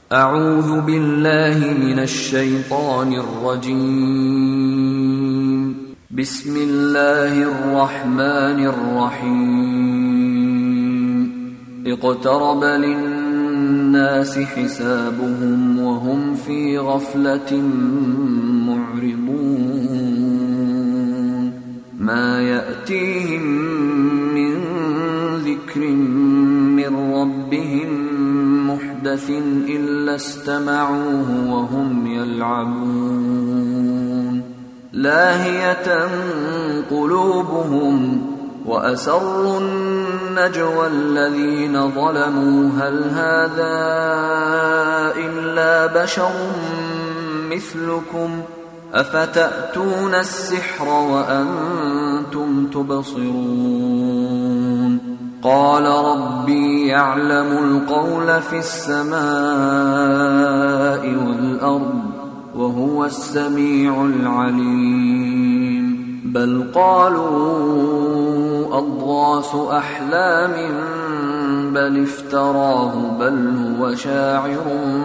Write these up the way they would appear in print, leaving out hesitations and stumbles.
أعوذ بالله من الشيطان الرجيم. بسم الله الرحمن الرحيم. اقترب للناس حسابهم وهم في غفلة معرضون. ما يأتيهم من ذكر من ربهم محدث إلا استمعوه وهم يلعبون. لاهية قلوبهم وأسروا النجوى الذين ظلموا هل هذا إلا بشر مثلكم أفتأتون السحر وأنتم تبصرون. قال ربي يعلم القول في السماء والأرض وهو السميع العليم. بل قالوا أضغاث أحلام بل افتراه بل هو شاعر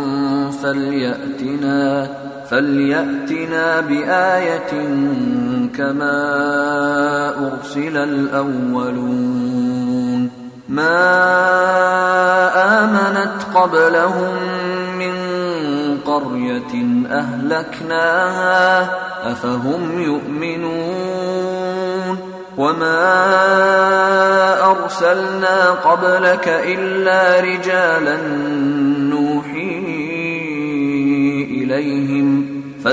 فليأتنا بآية كما أرسل الأولون. ما آمنت قبلهم من قرية أهلكناها أفهم يؤمنون. وما أرسلنا قبلك إلا رجالا نوحي إليهم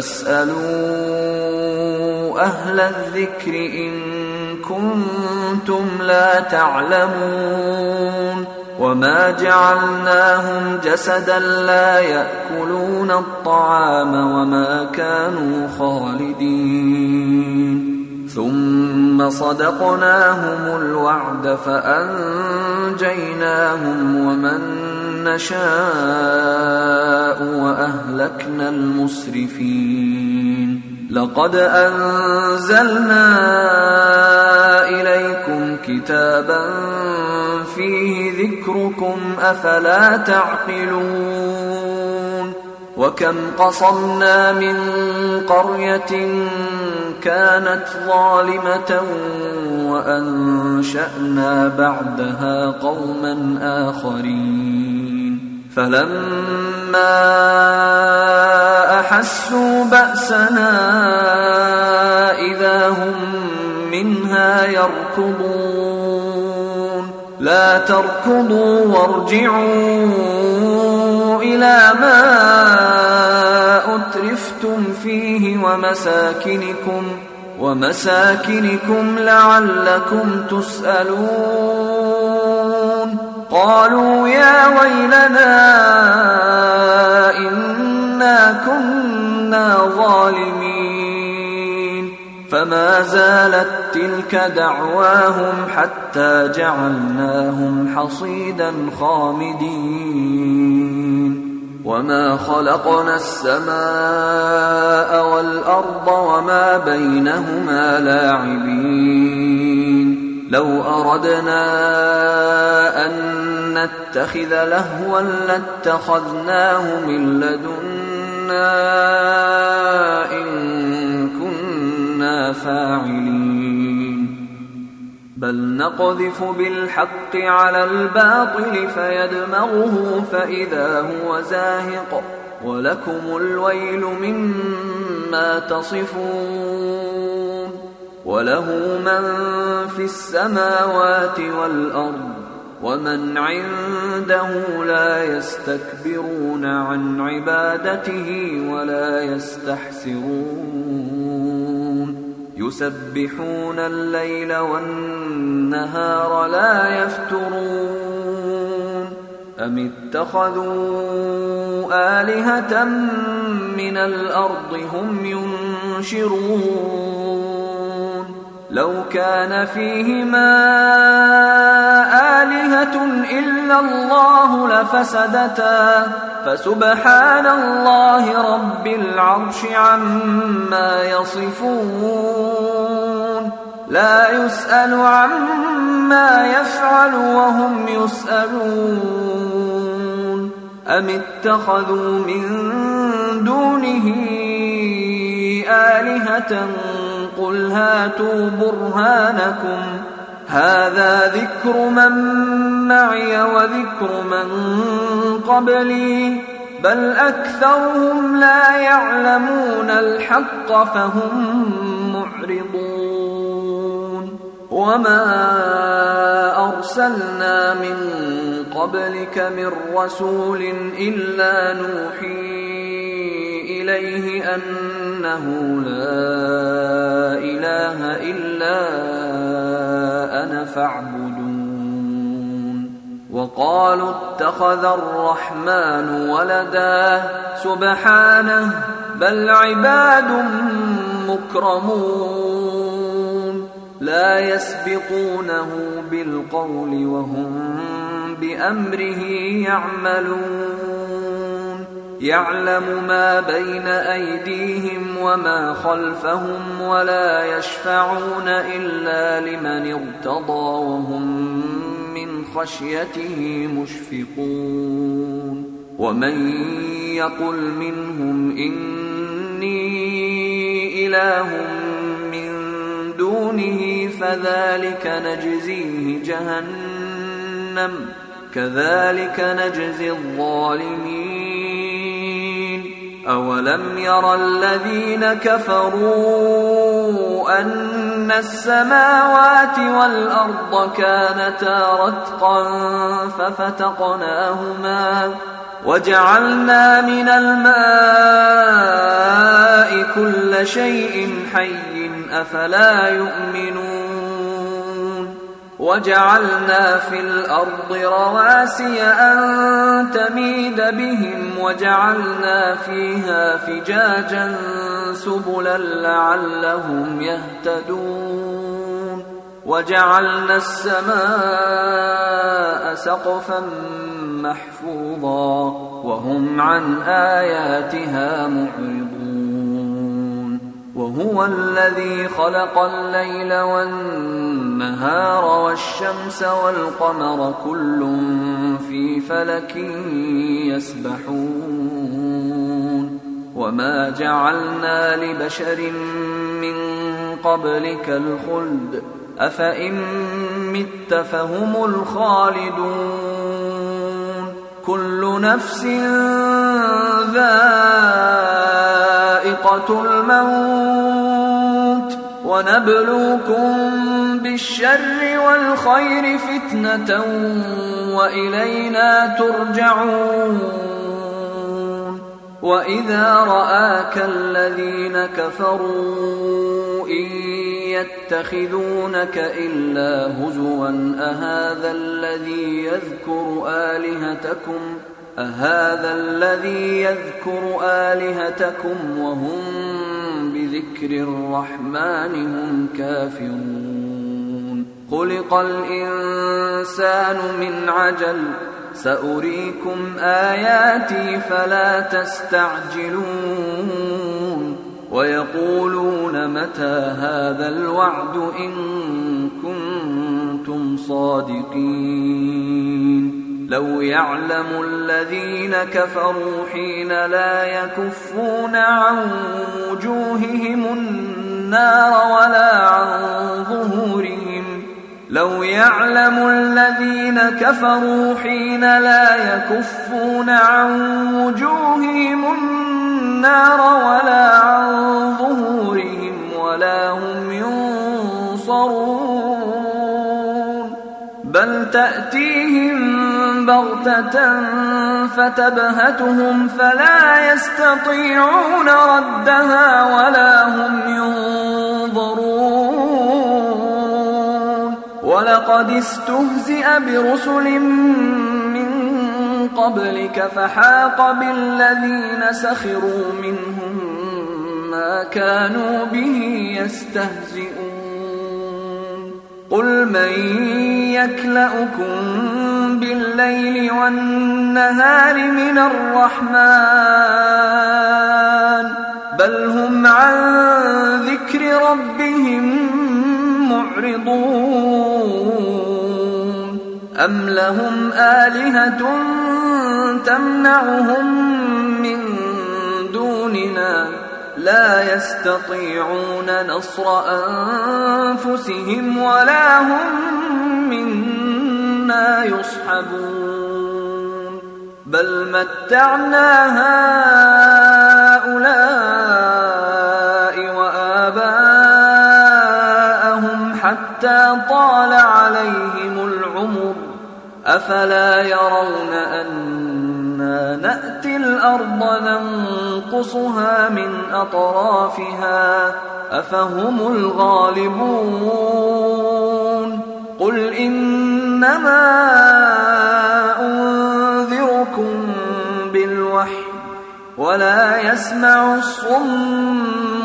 فاسألوا أهل الذكر إن كنتم لا تعلمون. وما جعلناهم جسدا لا يأكلون الطعام وما كانوا خالدين. ثم صدقناهم الوعد فأنجيناهم ومن نشاء وأهلكنا المسرفين. لقد أنزلنا إليكم كتابا فيه ذكركم أفلا تعقلون. وكم قصمنا من قرية كانت ظالمة وأنشأنا بعدها قوما آخرين. فلما أحسوا بأسنا إذا هم منها يركضون. لا تركضوا وارجعوا إلى ما أترفتم فيه ومساكنكم لعلكم تسألون. قالوا يا ويلنا إنا كنا ظالمين. فما زالت تلك دعواهم حتى جعلناهم حصيدا خامدين. وما خلقنا السماء والأرض وما بينهما لاعبين. لو أردنا أن نتخذ لهوا لاتخذناه من لدنا إن كنا فاعلين. بل نقذف بالحق على الباطل فيدمغه فإذا هو زاهق ولكم الويل مما تصفون. وله من في السماوات والأرض ومن عنده لا يستكبرون عن عبادته ولا يستحسرون. يسبحون الليل والنهار لا يفترون. أم اتخذوا آلهة من الأرض هم ينشرون. لو كان فيهما آلهة إلا الله لفسدتا فسبحان الله رب العرش عما يصفون. لا يسأل عما يفعل وهم يسألون. أم اتخذوا من دونه آلهة قل هاتوا برهانكم هذا ذكر من معي وذكر من قبلي بل أكثرهم لا يعلمون الحق فهم معرضون وما أرسلنا من قبلك من رسول إلا نوحي إليه أنه لا إله إلا أنا فاعبدون وقالوا اتخذ الرحمن ولدا سبحانه بل عباد مكرمون لا يسبقونه بالقول وهم بأمره يعملون يعلم ما بين أيديهم وما خلفهم ولا يشفعون إلا لمن ارتضى وهم من خشيته مشفقون ومن يقل منهم إني إله من دونه فذلك نجزيه جهنم كذلك نجزي الظالمين أولم ير الذين كفروا أن السماوات والأرض كانتا رتقا ففتقناهما وجعلنا من الماء كل شيء حي أفلا يؤمنون وجعلنا في الأرض رواسي أن تميد بهم وجعلنا فيها فجاجا سبلا لعلهم يهتدون وجعلنا السماء سقفا محفوظا وهم عن آياتها معرضون وهو الذي خلق الليل والنهار والشمس والقمر كل في فلك يسبحون وما جعلنا لبشر من قبلك الخلد أفإن مت فهم الخالدون كل نفس ذائقة الموت ونبلوكم بالشر والخير فتنة وإلينا ترجعون وإذا رآك الذين كفروا إن يتخذونك إلا هزوا أهذا الذي يذكر آلهتكم وهم بذكر الرحمن هم كافرون خلق الإنسان من عجل سأريكم آياتي فلا تستعجلون ويقولون متى هذا الوعد إن كنتم صادقين لو يعلم الذين كفروا حين لا يكفون عن وجوههم النار ولا عن ظهورهم لو يعلم الذين كفروا حين لا يكفون عن وجوههم النار ولا عن ظهورهم ولا هم ينصرون بل تأتيهم بغتة فتبهتهم فلا يستطيعون ردها ولا هم ينظرون ولقد استهزئ برسل من قبلك فحاق بالذين سخروا منهم ما كانوا به يستهزئون قل من يكلؤكم بالليل والنهار من الرحمن بل هم عن ذكر ربهم معرضون أم لهم آلهة تمنعهم من دوننا لا يستطيعون نصر أنفسهم ولا هم منا يصحبون بل متعنا هؤلاء وآباءهم حتى طال عليهم العمر أفلا يرون أنا نأتي الأرض ننقصها من أطرافها أفهم الغالبون قل إنما أنذركم بالوحي ولا يسمع الصم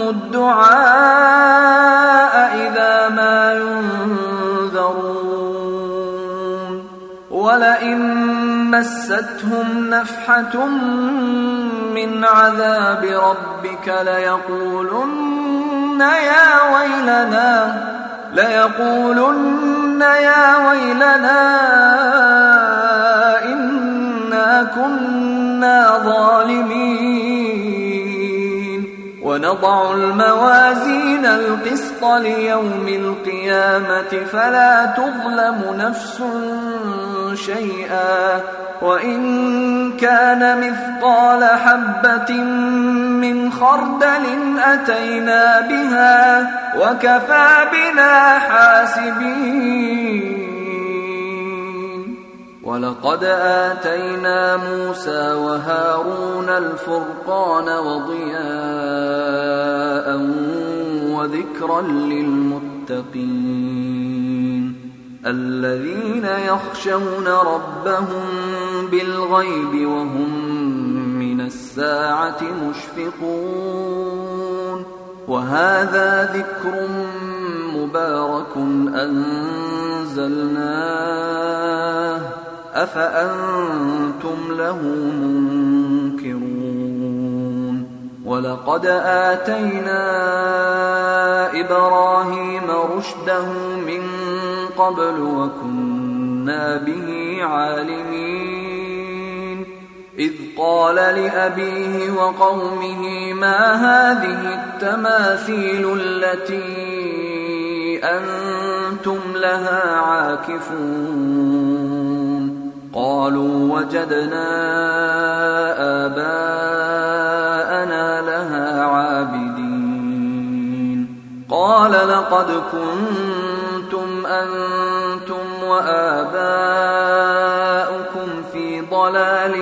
الدعاء إذا ما ينذرون ولئن مستهم نفحة من عذاب ربك ليقولن يا ويلنا إنا كنا ظالمين ونضع الموازين القسط ليوم القيامة فلا تظلم نفس شيئا وإن كان مثقال حبة من خردل أتينا بها وكفى بنا حاسبين ولقد آتينا موسى وهارون الفرقان وضياء وذكرا للمتقين الذين يخشون ربهم بالغيب وهم من الساعة مشفقون وهذا ذكر مبارك أنزلناه أفأنتم له منكرون ولقد آتينا إبراهيم رشده من قبل وكنا به عالمين إذ قال لأبيه وقومه ما هذه التماثيل التي أنتم لها عاكفون قالوا وجدنا آباءنا لها عابدين قال لقد كنتم أنتم وآباؤكم في ضلال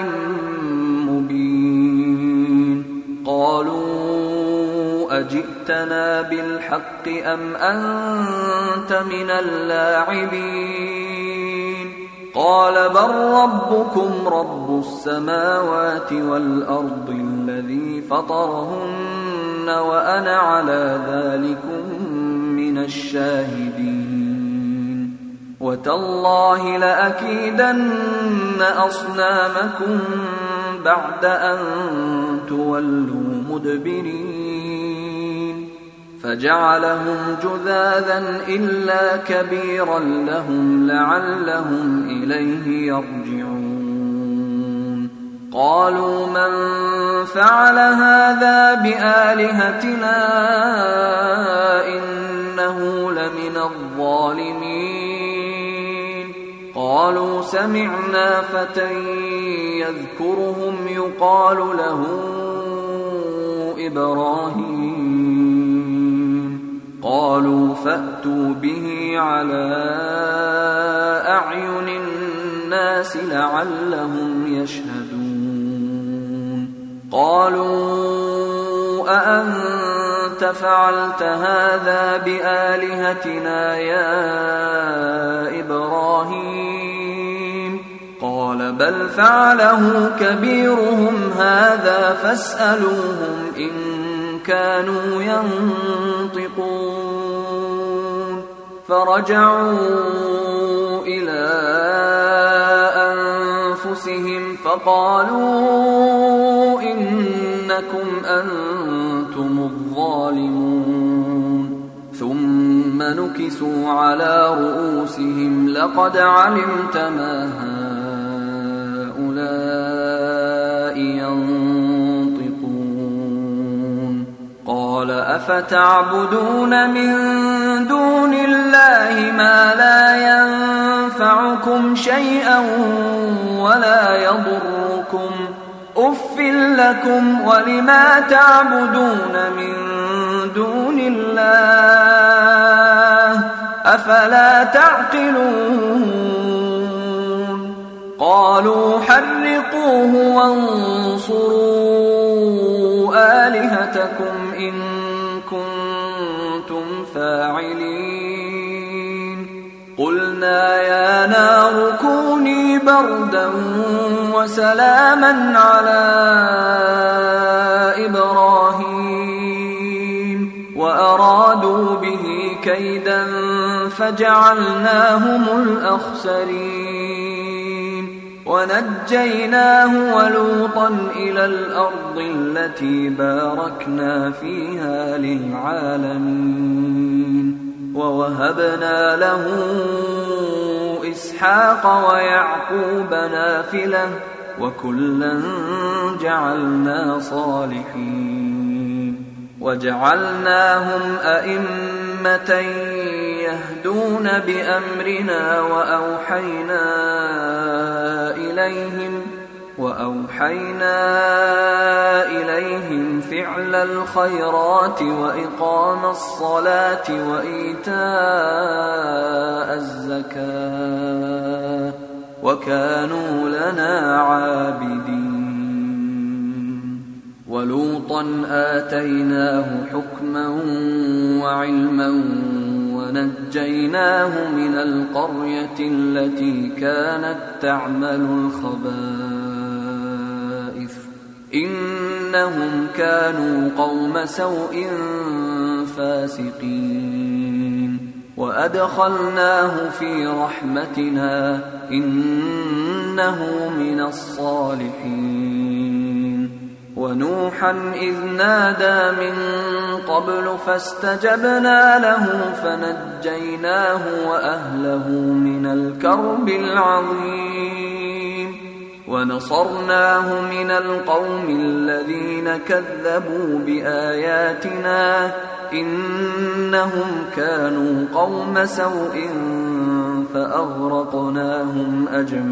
مبين قالوا أجئتنا بالحق أم أنت من اللاعبين قال بل ربكم رب السماوات والأرض الذي فطرهن وأنا على ذلكم من الشاهدين وتالله لأكيدن أصنامكم بعد أن تولوا مدبرين فجعلهم جذاذا إلا كبيرا لهم لعلهم إليه يرجعون قالوا من فعل هذا بآلهتنا إنه لمن الظالمين قالوا سمعنا فتى يذكرهم يقال له إبراهيم قالوا فأتوا به على أعين الناس لعلهم يشهدون قالوا أأنت فعلت هذا بآلهتنا يا إبراهيم قال بل فعله كبيرهم هذا فاسألوهم إن كانوا ينطقون فرجعوا إلى أنفسهم فقالوا إنكم أنتم الظالمون ثم نكسوا على رؤوسهم لقد علمت ما هؤلاء أفتعبدون من دون الله ما لا ينفعكم شيئا ولا يضركم أف لكم ولما تعبدون من دون الله أفلا تعقلون قالوا حرقوه وانصروا آلهتكم إن كنتم فاعلين قلنا يا نار كوني بردا وسلاما على إبراهيم وأرادوا به كيدا فجعلناهم الأخسرين ونجيناه ولوطا إلى الأرض التي باركنا فيها للعالمين ووهبنا له إسحاق ويعقوب نافلة وكلا جعلنا صالحين وجعلناهم أئمة يهدون بأمرنا وأوحينا إليهم فعل الخيرات وإقام الصلاة وإيتاء الزكاة وكانوا لنا عابدين ولوطا آتيناه حكما وعلما ونجيناه من القرية التي كانت تعمل الخبائث إنهم كانوا قوم سوء فاسقين وأدخلناه في رحمتنا إنه من الصالحين ونوحا إذ نادى من قبل فاستجبنا له فنجيناه وأهله من الكرب العظيم ونصرناه من القوم الذين كذبوا بآياتنا إنهم كانوا قوم سوء فأغرقناهم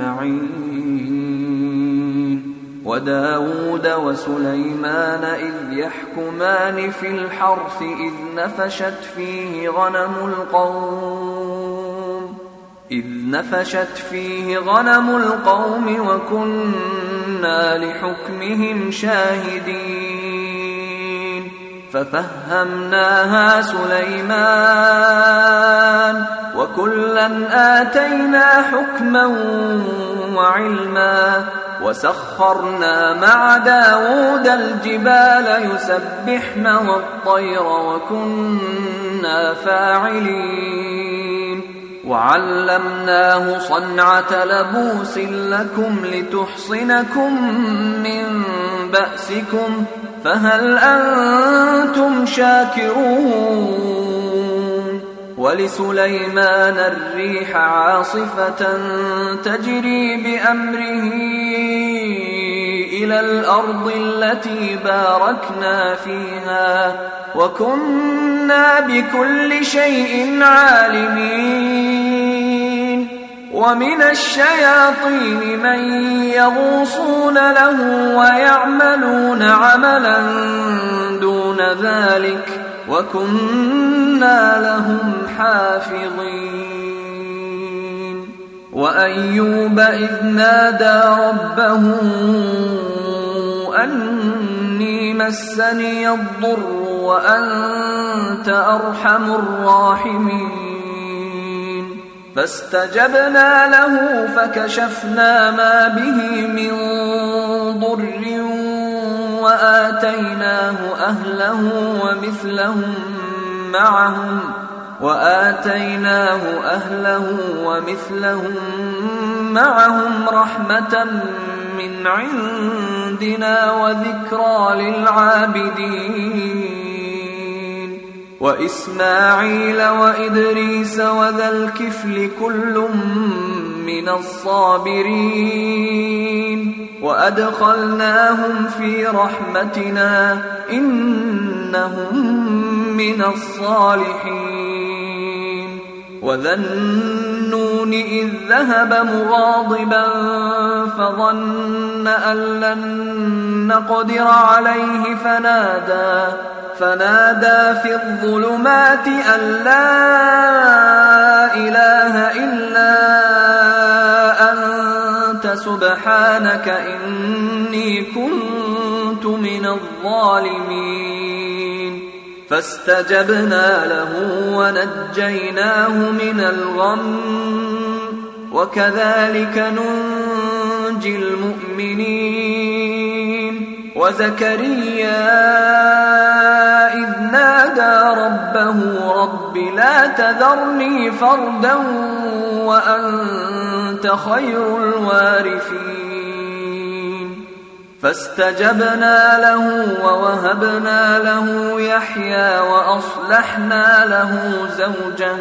أجمعين وداود وسليمان إذ يحكمان في الحرث إذ نفشت فيه غنم القوم وكنا لحكمهم شاهدين ففهمناها سليمان وكلا آتينا حكما وعلما وسخرنا مع داود الجبال يسبحن والطير وكنا فاعلين وعلمناه صنعة لبوس لكم لتحصنكم من بأسكم فهل أنتم شاكرون ولسليمان الريح عاصفة تجري بأمره إلى الأرض التي باركنا فيها وكنا بكل شيء عالمين ومن الشياطين من يغوصون له ويعملون عملا دون ذلك وكنا لهم حافظين وأيوب إذ نادى ربه أني مسني الضر وأنت أرحم الراحمين فاستجبنا له فكشفنا ما به من ضر وآتيناه أهله ومثلهم معهم رحمة من عندنا وذكرى للعابدين وإسماعيل وإدريس وذا الكفل كل من الصابرين وأدخلناهم في رحمتنا إنهم من الصالحين وذا النون إذ ذهب مغاضبا فظن أن لن نقدر عليه فنادى في الظلمات أن لا إله إلا أنت سبحانك إني كنت من الظالمين فاستجبنا له ونجيناه من الغم وكذلك ننجي المؤمنين وزكريا إذ نادى ربه رب لا تذرني فردا وأنت خير الوارثين فاستجبنا له ووهبنا له يحيى وأصلحنا له زوجه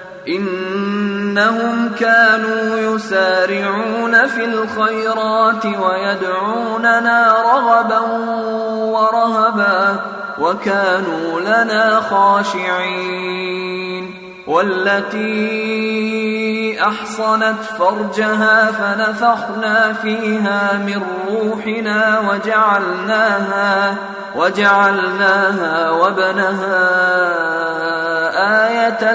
إنهم كانوا يسارعون في الخيرات ويدعوننا رغبا ورهبا وكانوا لنا خاشعين والتي أحصنت فرجها فنفخنا فيها من روحنا وجعلناها وابنها آية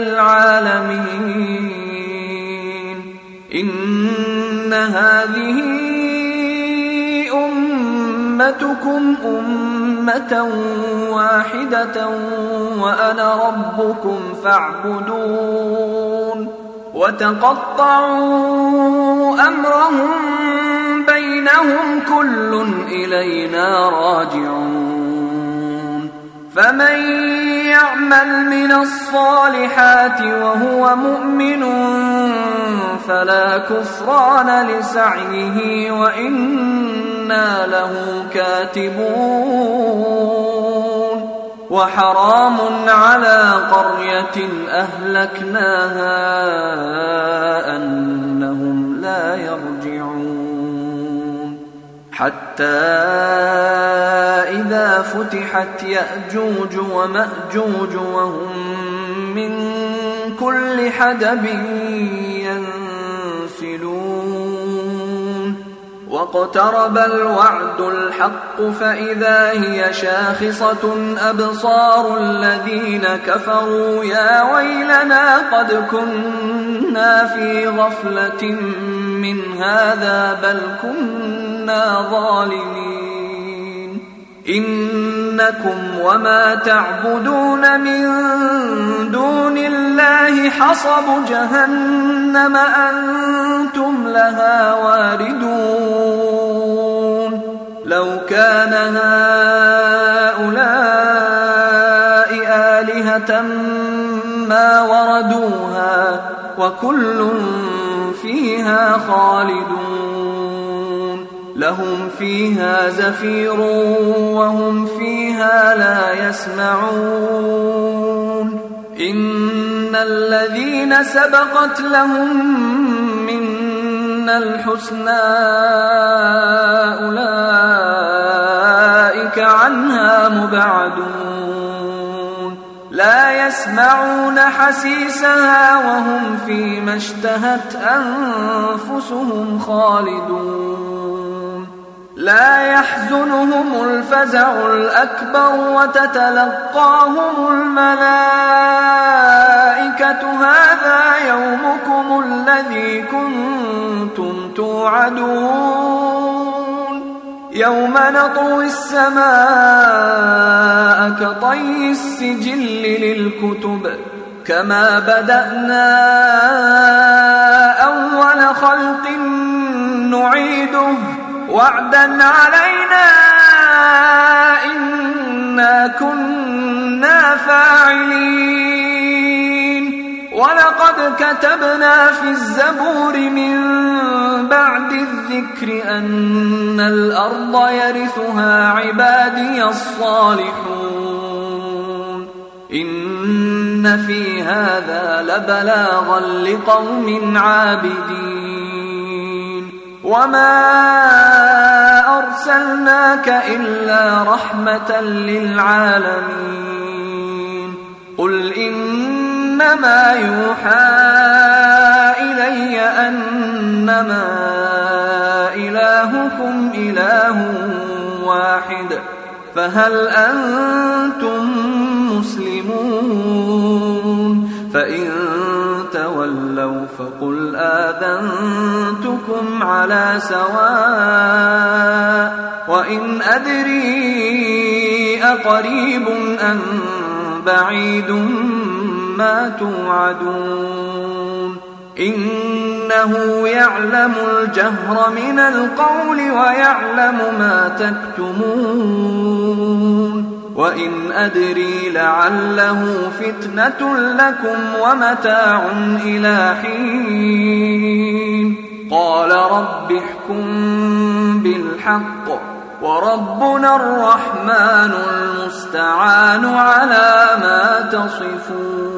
للعالمين إن هذه أمتكم أمة واحدة وأنا ربكم فاعبدون وتقطعوا أمرهم بينهم كل إلينا راجعون فمن يعمل من الصالحات وهو مؤمن فلا كفران لسعيه وإنا له كاتبون وحرام على قرية أهلكناها أنهم لا يرجعون حتى إذا فتحت يأجوج ومأجوج وهم من كل حدب ينسلون واقترب الوعد الحق فإذا هي شاخصة أبصار الذين كفروا يا ويلنا قد كنا في غفلة من هذا بل كنا ظالمين إنكم وما تعبدون من دون الله حصب جهنم أنتم لها واردون لو كان هؤلاء آلهة ما وردوها وكل فيها خالدون لهم فيها زفير وهم فيها لا يسمعون إن الذين سبقت لهم منا الحسنى أولئك عنها مبعدون لا يسمعون حسيسها وهم فيما اشتهت أنفسهم خالدون لا يحزنهم الفزع الأكبر وتتلقاهم الملائكة هذا يومكم الذي كنتم توعدون يوم نطوي السماء كطي السجل للكتب كما بدأنا أول خلق نعيده وعدا علينا إنا كنا فاعلين ولقد كتبنا في الزبور من بعد الذكر أن الأرض يرثها عبادي الصالحون إن في هذا لبلاغا لقوم عابدين وما أرسلناك إلا رحمة للعالمين قل إنما يوحى إلي أنما إلهكم إله واحد فهل أنتم مسلمون فإن تولوا فقل آذنتكم على سواء وإن أدري أقريب أم بعيد ما توعدون إنه يعلم الجهر من القول ويعلم ما تكتمون وإن أدري لعله فتنة لكم ومتاع إلى حين قال رب احكم بالحق وربنا الرحمن المستعان على ما تصفون.